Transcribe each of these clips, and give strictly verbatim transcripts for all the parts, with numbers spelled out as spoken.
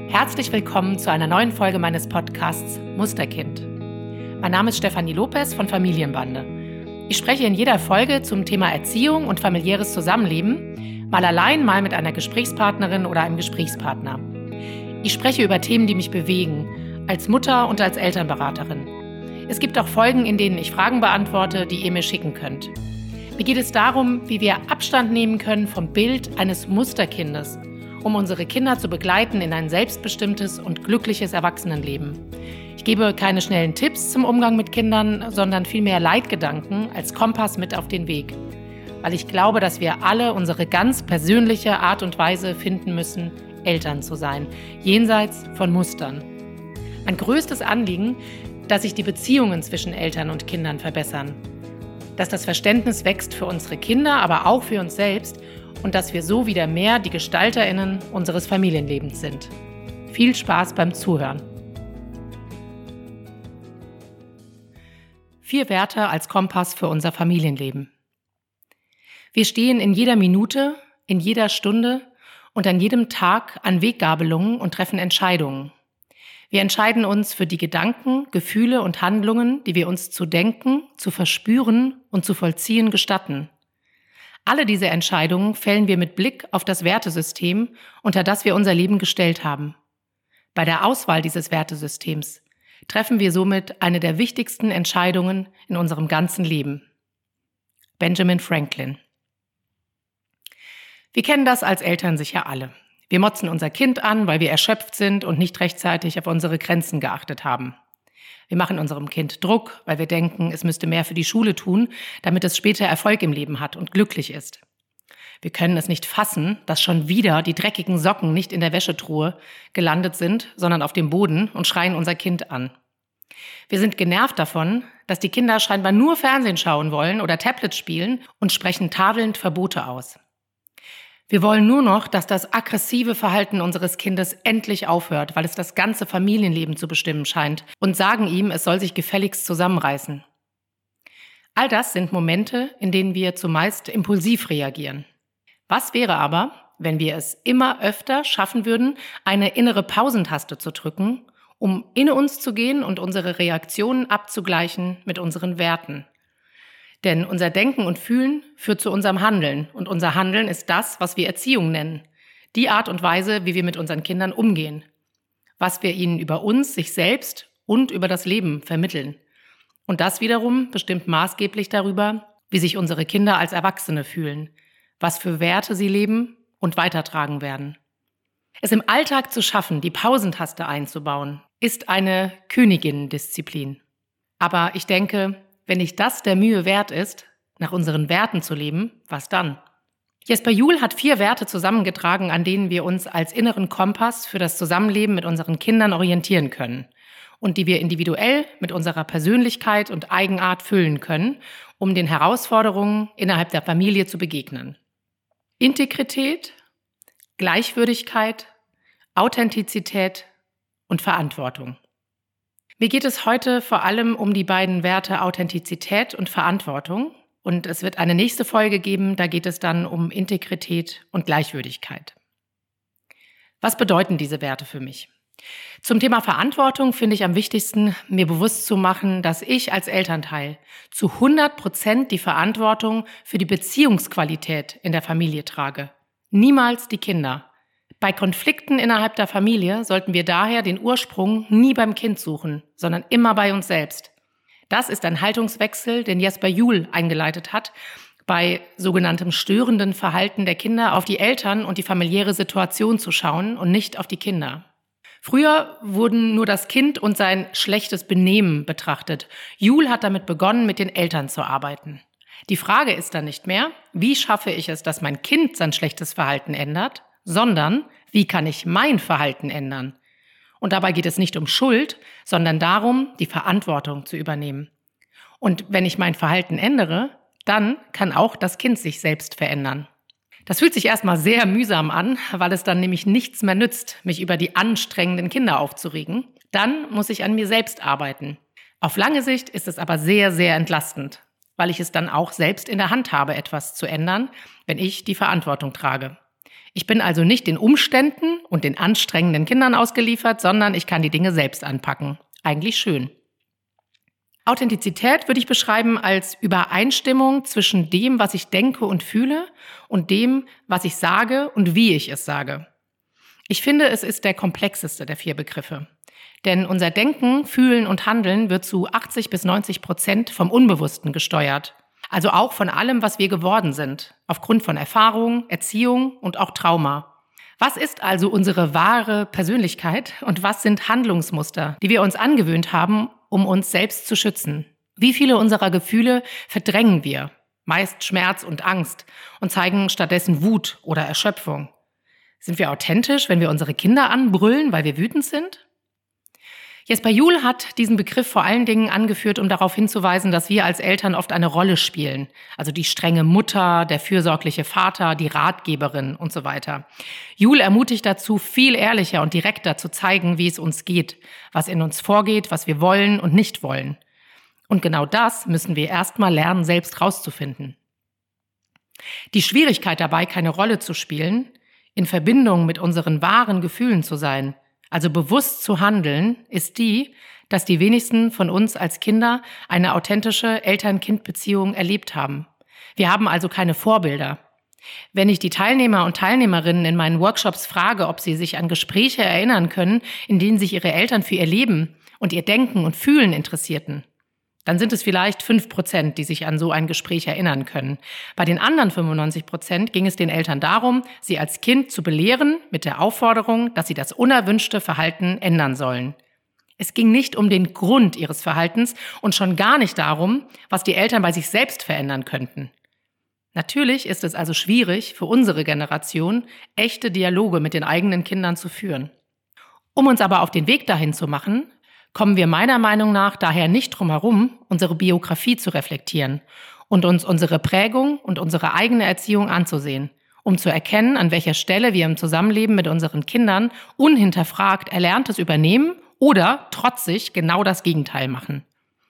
Herzlich willkommen zu einer neuen Folge meines Podcasts Musterkind. Mein Name ist Stefanie Lopez von Familienbande. Ich spreche in jeder Folge zum Thema Erziehung und familiäres Zusammenleben, mal allein, mal mit einer Gesprächspartnerin oder einem Gesprächspartner. Ich spreche über Themen, die mich bewegen, als Mutter und als Elternberaterin. Es gibt auch Folgen, in denen ich Fragen beantworte, die ihr mir schicken könnt. Mir geht es darum, wie wir Abstand nehmen können vom Bild eines Musterkindes, um unsere Kinder zu begleiten in ein selbstbestimmtes und glückliches Erwachsenenleben. Ich gebe keine schnellen Tipps zum Umgang mit Kindern, sondern vielmehr Leitgedanken als Kompass mit auf den Weg. Weil ich glaube, dass wir alle unsere ganz persönliche Art und Weise finden müssen, Eltern zu sein, jenseits von Mustern. Mein größtes Anliegen, dass sich die Beziehungen zwischen Eltern und Kindern verbessern. Dass das Verständnis wächst für unsere Kinder, aber auch für uns selbst und dass wir so wieder mehr die GestalterInnen unseres Familienlebens sind. Viel Spaß beim Zuhören. Vier Werte als Kompass für unser Familienleben. Wir stehen in jeder Minute, in jeder Stunde und an jedem Tag an Weggabelungen und treffen Entscheidungen. Wir entscheiden uns für die Gedanken, Gefühle und Handlungen, die wir uns zu denken, zu verspüren und zu vollziehen gestatten. Alle diese Entscheidungen fällen wir mit Blick auf das Wertesystem, unter das wir unser Leben gestellt haben. Bei der Auswahl dieses Wertesystems treffen wir somit eine der wichtigsten Entscheidungen in unserem ganzen Leben. Benjamin Franklin. Wir kennen das als Eltern sicher alle. Wir motzen unser Kind an, weil wir erschöpft sind und nicht rechtzeitig auf unsere Grenzen geachtet haben. Wir machen unserem Kind Druck, weil wir denken, es müsste mehr für die Schule tun, damit es später Erfolg im Leben hat und glücklich ist. Wir können es nicht fassen, dass schon wieder die dreckigen Socken nicht in der Wäschetruhe gelandet sind, sondern auf dem Boden und schreien unser Kind an. Wir sind genervt davon, dass die Kinder scheinbar nur Fernsehen schauen wollen oder Tablet spielen und sprechen tadelnd Verbote aus. Wir wollen nur noch, dass das aggressive Verhalten unseres Kindes endlich aufhört, weil es das ganze Familienleben zu bestimmen scheint, und sagen ihm, es soll sich gefälligst zusammenreißen. All das sind Momente, in denen wir zumeist impulsiv reagieren. Was wäre aber, wenn wir es immer öfter schaffen würden, eine innere Pausentaste zu drücken, um in uns zu gehen und unsere Reaktionen abzugleichen mit unseren Werten? Denn unser Denken und Fühlen führt zu unserem Handeln und unser Handeln ist das, was wir Erziehung nennen. Die Art und Weise, wie wir mit unseren Kindern umgehen. Was wir ihnen über uns, sich selbst und über das Leben vermitteln. Und das wiederum bestimmt maßgeblich darüber, wie sich unsere Kinder als Erwachsene fühlen, was für Werte sie leben und weitertragen werden. Es im Alltag zu schaffen, die Pausentaste einzubauen, ist eine Königinnendisziplin. Aber ich denke, wenn nicht das der Mühe wert ist, nach unseren Werten zu leben, was dann? Jesper Juhl hat vier Werte zusammengetragen, an denen wir uns als inneren Kompass für das Zusammenleben mit unseren Kindern orientieren können und die wir individuell mit unserer Persönlichkeit und Eigenart füllen können, um den Herausforderungen innerhalb der Familie zu begegnen. Integrität, Gleichwürdigkeit, Authentizität und Verantwortung. Mir geht es heute vor allem um die beiden Werte Authentizität und Verantwortung und es wird eine nächste Folge geben, da geht es dann um Integrität und Gleichwürdigkeit. Was bedeuten diese Werte für mich? Zum Thema Verantwortung finde ich am wichtigsten, mir bewusst zu machen, dass ich als Elternteil zu hundert Prozent die Verantwortung für die Beziehungsqualität in der Familie trage. Niemals die Kinder. Bei Konflikten innerhalb der Familie sollten wir daher den Ursprung nie beim Kind suchen, sondern immer bei uns selbst. Das ist ein Haltungswechsel, den Jesper Juhl eingeleitet hat, bei sogenanntem störenden Verhalten der Kinder auf die Eltern und die familiäre Situation zu schauen und nicht auf die Kinder. Früher wurden nur das Kind und sein schlechtes Benehmen betrachtet. Juhl hat damit begonnen, mit den Eltern zu arbeiten. Die Frage ist dann nicht mehr, wie schaffe ich es, dass mein Kind sein schlechtes Verhalten ändert, sondern wie kann ich mein Verhalten ändern? Und dabei geht es nicht um Schuld, sondern darum, die Verantwortung zu übernehmen. Und wenn ich mein Verhalten ändere, dann kann auch das Kind sich selbst verändern. Das fühlt sich erstmal sehr mühsam an, weil es dann nämlich nichts mehr nützt, mich über die anstrengenden Kinder aufzuregen. Dann muss ich an mir selbst arbeiten. Auf lange Sicht ist es aber sehr, sehr entlastend, weil ich es dann auch selbst in der Hand habe, etwas zu ändern, wenn ich die Verantwortung trage. Ich bin also nicht den Umständen und den anstrengenden Kindern ausgeliefert, sondern ich kann die Dinge selbst anpacken. Eigentlich schön. Authentizität würde ich beschreiben als Übereinstimmung zwischen dem, was ich denke und fühle, und dem, was ich sage und wie ich es sage. Ich finde, es ist der komplexeste der vier Begriffe. Denn unser Denken, Fühlen und Handeln wird zu achtzig bis neunzig Prozent vom Unbewussten gesteuert. Also auch von allem, was wir geworden sind, aufgrund von Erfahrung, Erziehung und auch Trauma. Was ist also unsere wahre Persönlichkeit und was sind Handlungsmuster, die wir uns angewöhnt haben, um uns selbst zu schützen? Wie viele unserer Gefühle verdrängen wir, meist Schmerz und Angst, und zeigen stattdessen Wut oder Erschöpfung? Sind wir authentisch, wenn wir unsere Kinder anbrüllen, weil wir wütend sind? Jesper Juhl hat diesen Begriff vor allen Dingen angeführt, um darauf hinzuweisen, dass wir als Eltern oft eine Rolle spielen. Also die strenge Mutter, der fürsorgliche Vater, die Ratgeberin und so weiter. Juhl ermutigt dazu, viel ehrlicher und direkter zu zeigen, wie es uns geht, was in uns vorgeht, was wir wollen und nicht wollen. Und genau das müssen wir erstmal lernen, selbst rauszufinden. Die Schwierigkeit dabei, keine Rolle zu spielen, in Verbindung mit unseren wahren Gefühlen zu sein, also bewusst zu handeln, ist die, dass die wenigsten von uns als Kinder eine authentische Eltern-Kind-Beziehung erlebt haben. Wir haben also keine Vorbilder. Wenn ich die Teilnehmer und Teilnehmerinnen in meinen Workshops frage, ob sie sich an Gespräche erinnern können, in denen sich ihre Eltern für ihr Leben und ihr Denken und Fühlen interessierten, dann sind es vielleicht fünf Prozent, die sich an so ein Gespräch erinnern können. Bei den anderen fünfundneunzig Prozent ging es den Eltern darum, sie als Kind zu belehren mit der Aufforderung, dass sie das unerwünschte Verhalten ändern sollen. Es ging nicht um den Grund ihres Verhaltens und schon gar nicht darum, was die Eltern bei sich selbst verändern könnten. Natürlich ist es also schwierig für unsere Generation, echte Dialoge mit den eigenen Kindern zu führen. Um uns aber auf den Weg dahin zu machen, kommen wir meiner Meinung nach daher nicht drum herum, unsere Biografie zu reflektieren und uns unsere Prägung und unsere eigene Erziehung anzusehen, um zu erkennen, an welcher Stelle wir im Zusammenleben mit unseren Kindern unhinterfragt Erlerntes übernehmen oder trotzig genau das Gegenteil machen.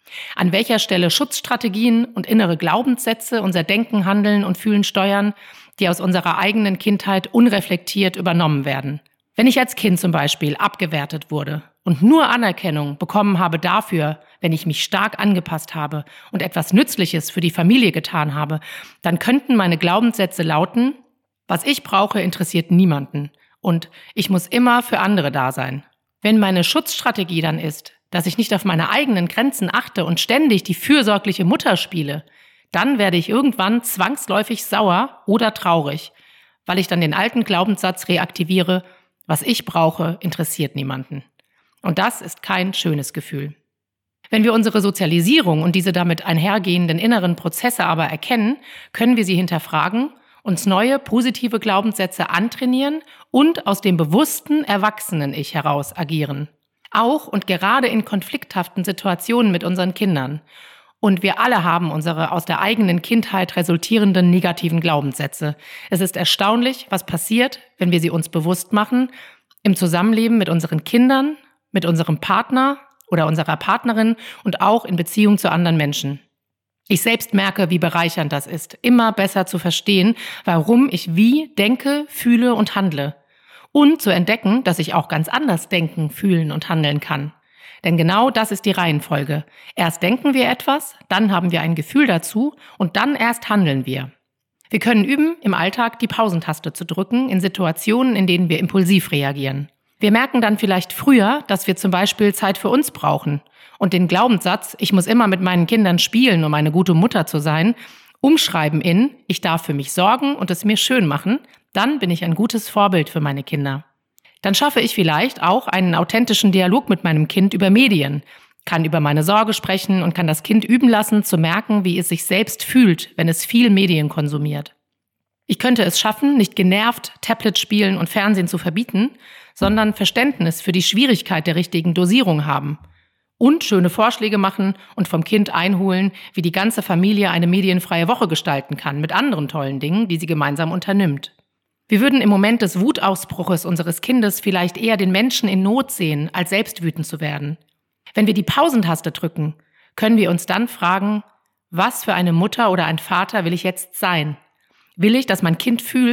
An welcher Stelle Schutzstrategien und innere Glaubenssätze unser Denken, Handeln und Fühlen steuern, die aus unserer eigenen Kindheit unreflektiert übernommen werden. Wenn ich als Kind zum Beispiel abgewertet wurde und nur Anerkennung bekommen habe dafür, wenn ich mich stark angepasst habe und etwas Nützliches für die Familie getan habe, dann könnten meine Glaubenssätze lauten: Was ich brauche, interessiert niemanden und ich muss immer für andere da sein. Wenn meine Schutzstrategie dann ist, dass ich nicht auf meine eigenen Grenzen achte und ständig die fürsorgliche Mutter spiele, dann werde ich irgendwann zwangsläufig sauer oder traurig, weil ich dann den alten Glaubenssatz reaktiviere: Was ich brauche, interessiert niemanden. Und das ist kein schönes Gefühl. Wenn wir unsere Sozialisierung und diese damit einhergehenden inneren Prozesse aber erkennen, können wir sie hinterfragen, uns neue positive Glaubenssätze antrainieren und aus dem bewussten Erwachsenen-Ich heraus agieren. Auch und gerade in konflikthaften Situationen mit unseren Kindern. Und wir alle haben unsere aus der eigenen Kindheit resultierenden negativen Glaubenssätze. Es ist erstaunlich, was passiert, wenn wir sie uns bewusst machen, im Zusammenleben mit unseren Kindern, mit unserem Partner oder unserer Partnerin und auch in Beziehung zu anderen Menschen. Ich selbst merke, wie bereichernd das ist, immer besser zu verstehen, warum ich wie denke, fühle und handle. Und zu entdecken, dass ich auch ganz anders denken, fühlen und handeln kann. Denn genau das ist die Reihenfolge. Erst denken wir etwas, dann haben wir ein Gefühl dazu und dann erst handeln wir. Wir können üben, im Alltag die Pausentaste zu drücken in Situationen, in denen wir impulsiv reagieren. Wir merken dann vielleicht früher, dass wir zum Beispiel Zeit für uns brauchen und den Glaubenssatz, ich muss immer mit meinen Kindern spielen, um eine gute Mutter zu sein, umschreiben in, ich darf für mich sorgen und es mir schön machen, dann bin ich ein gutes Vorbild für meine Kinder. Dann schaffe ich vielleicht auch einen authentischen Dialog mit meinem Kind über Medien, kann über meine Sorge sprechen und kann das Kind üben lassen, zu merken, wie es sich selbst fühlt, wenn es viel Medien konsumiert. Ich könnte es schaffen, nicht genervt Tablet spielen und Fernsehen zu verbieten, sondern Verständnis für die Schwierigkeit der richtigen Dosierung haben und schöne Vorschläge machen und vom Kind einholen, wie die ganze Familie eine medienfreie Woche gestalten kann mit anderen tollen Dingen, die sie gemeinsam unternimmt. Wir würden im Moment des Wutausbruches unseres Kindes vielleicht eher den Menschen in Not sehen, als selbst wütend zu werden. Wenn wir die Pausentaste drücken, können wir uns dann fragen, was für eine Mutter oder ein Vater will ich jetzt sein? Will ich, dass mein Kind fühlt,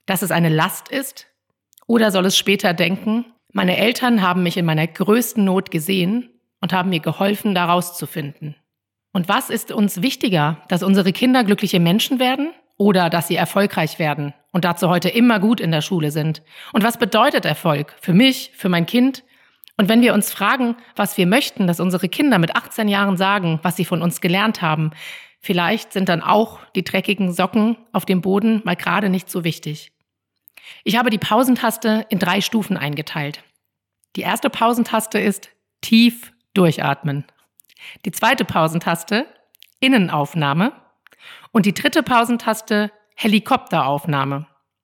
dass es eine Last ist? Oder soll es später denken, meine Eltern haben mich in meiner größten Not gesehen und haben mir geholfen, da rauszufinden? Und was ist uns wichtiger, dass unsere Kinder glückliche Menschen werden oder dass sie erfolgreich werden und dazu heute immer gut in der Schule sind? Und was bedeutet Erfolg für mich, für mein Kind? Und wenn wir uns fragen, was wir möchten, dass unsere Kinder mit achtzehn Jahren sagen, was sie von uns gelernt haben, vielleicht sind dann auch die dreckigen Socken auf dem Boden mal gerade nicht so wichtig. Ich habe die Pausentaste in drei Stufen eingeteilt. Die erste Pausentaste ist tief durchatmen. Die zweite Pausentaste Innenaufnahme und die dritte Pausentaste Helikopteraufnahme.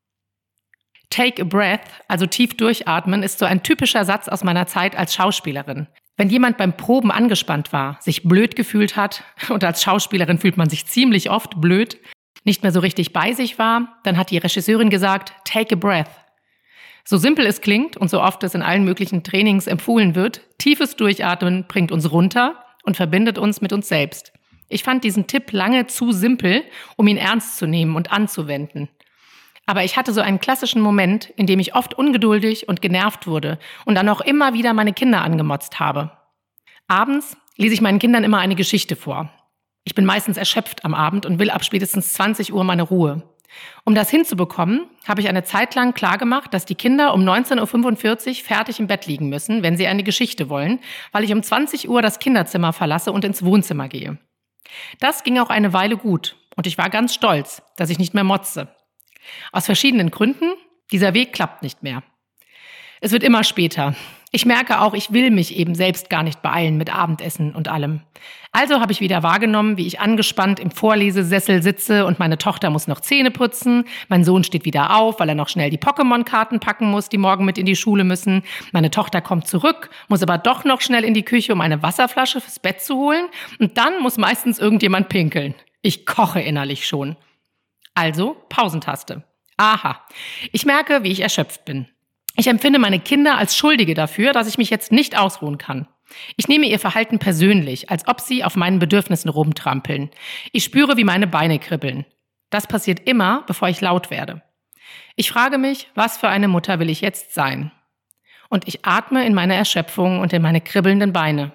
Take a breath, also tief durchatmen, ist so ein typischer Satz aus meiner Zeit als Schauspielerin. Wenn jemand beim Proben angespannt war, sich blöd gefühlt hat, und als Schauspielerin fühlt man sich ziemlich oft blöd, nicht mehr so richtig bei sich war, dann hat die Regisseurin gesagt, take a breath. So simpel es klingt und so oft es in allen möglichen Trainings empfohlen wird, tiefes Durchatmen bringt uns runter und verbindet uns mit uns selbst. Ich fand diesen Tipp lange zu simpel, um ihn ernst zu nehmen und anzuwenden. Aber ich hatte so einen klassischen Moment, in dem ich oft ungeduldig und genervt wurde und dann auch immer wieder meine Kinder angemotzt habe. Abends lese ich meinen Kindern immer eine Geschichte vor. Ich bin meistens erschöpft am Abend und will ab spätestens zwanzig Uhr meine Ruhe. Um das hinzubekommen, habe ich eine Zeit lang klargemacht, dass die Kinder um neunzehn Uhr fünfundvierzig fertig im Bett liegen müssen, wenn sie eine Geschichte wollen, weil ich um zwanzig Uhr das Kinderzimmer verlasse und ins Wohnzimmer gehe. Das ging auch eine Weile gut und ich war ganz stolz, dass ich nicht mehr motze. Aus verschiedenen Gründen, dieser Weg klappt nicht mehr. Es wird immer später. Ich merke auch, ich will mich eben selbst gar nicht beeilen mit Abendessen und allem. Also habe ich wieder wahrgenommen, wie ich angespannt im Vorlesesessel sitze und meine Tochter muss noch Zähne putzen. Mein Sohn steht wieder auf, weil er noch schnell die Pokémon-Karten packen muss, die morgen mit in die Schule müssen. Meine Tochter kommt zurück, muss aber doch noch schnell in die Küche, um eine Wasserflasche fürs Bett zu holen. Und dann muss meistens irgendjemand pinkeln. Ich koche innerlich schon. Also Pausentaste. Aha. Ich merke, wie ich erschöpft bin. Ich empfinde meine Kinder als Schuldige dafür, dass ich mich jetzt nicht ausruhen kann. Ich nehme ihr Verhalten persönlich, als ob sie auf meinen Bedürfnissen rumtrampeln. Ich spüre, wie meine Beine kribbeln. Das passiert immer, bevor ich laut werde. Ich frage mich, was für eine Mutter will ich jetzt sein? Und ich atme in meine Erschöpfung und in meine kribbelnden Beine.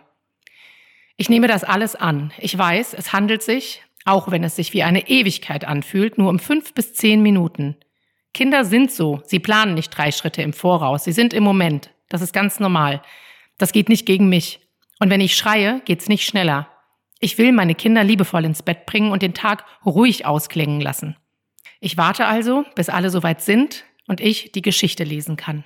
Ich nehme das alles an. Ich weiß, es handelt sich, auch wenn es sich wie eine Ewigkeit anfühlt, nur um fünf bis zehn Minuten. Kinder sind so, sie planen nicht drei Schritte im Voraus, sie sind im Moment. Das ist ganz normal. Das geht nicht gegen mich. Und wenn ich schreie, geht's nicht schneller. Ich will meine Kinder liebevoll ins Bett bringen und den Tag ruhig ausklingen lassen. Ich warte also, bis alle soweit sind und ich die Geschichte lesen kann.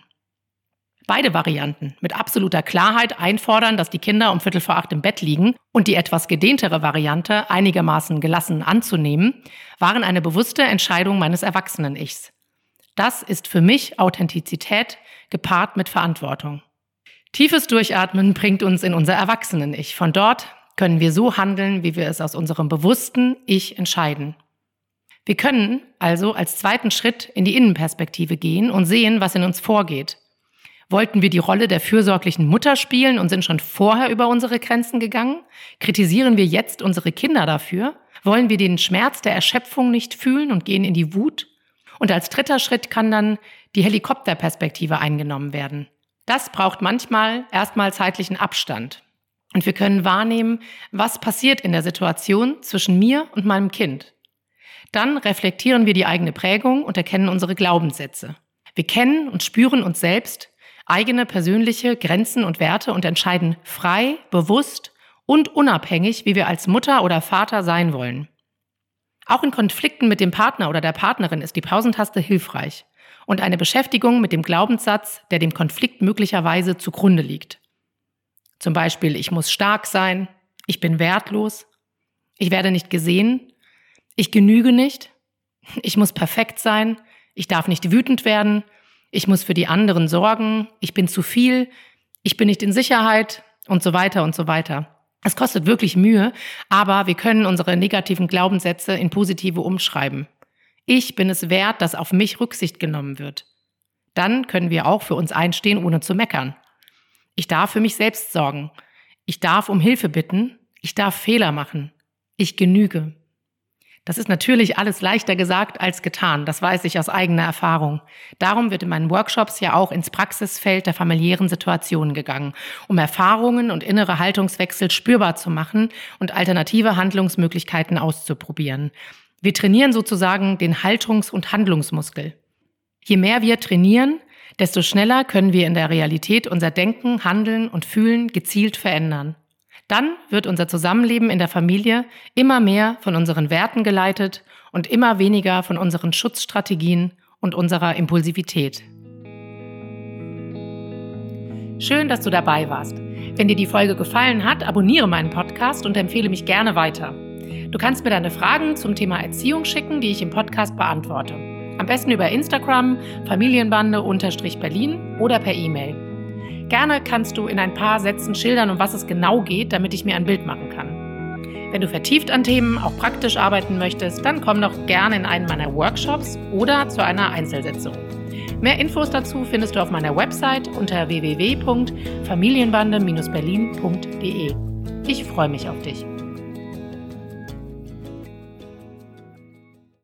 Beide Varianten, mit absoluter Klarheit einfordern, dass die Kinder um Viertel vor acht im Bett liegen und die etwas gedehntere Variante einigermaßen gelassen anzunehmen, waren eine bewusste Entscheidung meines Erwachsenen-Ichs. Das ist für mich Authentizität gepaart mit Verantwortung. Tiefes Durchatmen bringt uns in unser Erwachsenen-Ich. Von dort können wir so handeln, wie wir es aus unserem bewussten Ich entscheiden. Wir können also als zweiten Schritt in die Innenperspektive gehen und sehen, was in uns vorgeht. Wollten wir die Rolle der fürsorglichen Mutter spielen und sind schon vorher über unsere Grenzen gegangen? Kritisieren wir jetzt unsere Kinder dafür? Wollen wir den Schmerz der Erschöpfung nicht fühlen und gehen in die Wut? Und als dritter Schritt kann dann die Helikopterperspektive eingenommen werden. Das braucht manchmal erstmal zeitlichen Abstand. Und wir können wahrnehmen, was passiert in der Situation zwischen mir und meinem Kind. Dann reflektieren wir die eigene Prägung und erkennen unsere Glaubenssätze. Wir kennen und spüren uns selbst, eigene persönliche Grenzen und Werte und entscheiden frei, bewusst und unabhängig, wie wir als Mutter oder Vater sein wollen. Auch in Konflikten mit dem Partner oder der Partnerin ist die Pausentaste hilfreich und eine Beschäftigung mit dem Glaubenssatz, der dem Konflikt möglicherweise zugrunde liegt. Zum Beispiel, ich muss stark sein, ich bin wertlos, ich werde nicht gesehen, ich genüge nicht, ich muss perfekt sein, ich darf nicht wütend werden, ich muss für die anderen sorgen, ich bin zu viel, ich bin nicht in Sicherheit und so weiter und so weiter. Es kostet wirklich Mühe, aber wir können unsere negativen Glaubenssätze in positive umschreiben. Ich bin es wert, dass auf mich Rücksicht genommen wird. Dann können wir auch für uns einstehen, ohne zu meckern. Ich darf für mich selbst sorgen. Ich darf um Hilfe bitten. Ich darf Fehler machen. Ich genüge. Das ist natürlich alles leichter gesagt als getan, das weiß ich aus eigener Erfahrung. Darum wird in meinen Workshops ja auch ins Praxisfeld der familiären Situationen gegangen, um Erfahrungen und innere Haltungswechsel spürbar zu machen und alternative Handlungsmöglichkeiten auszuprobieren. Wir trainieren sozusagen den Haltungs- und Handlungsmuskel. Je mehr wir trainieren, desto schneller können wir in der Realität unser Denken, Handeln und Fühlen gezielt verändern. Dann wird unser Zusammenleben in der Familie immer mehr von unseren Werten geleitet und immer weniger von unseren Schutzstrategien und unserer Impulsivität. Schön, dass du dabei warst. Wenn dir die Folge gefallen hat, abonniere meinen Podcast und empfehle mich gerne weiter. Du kannst mir deine Fragen zum Thema Erziehung schicken, die ich im Podcast beantworte. Am besten über Instagram, Familienbande-Berlin oder per E-Mail. Gerne kannst du in ein paar Sätzen schildern, um was es genau geht, damit ich mir ein Bild machen kann. Wenn du vertieft an Themen auch praktisch arbeiten möchtest, dann komm doch gerne in einen meiner Workshops oder zu einer Einzelsitzung. Mehr Infos dazu findest du auf meiner Website unter w w w punkt familienbande Bindestrich berlin punkt d e. Ich freue mich auf dich.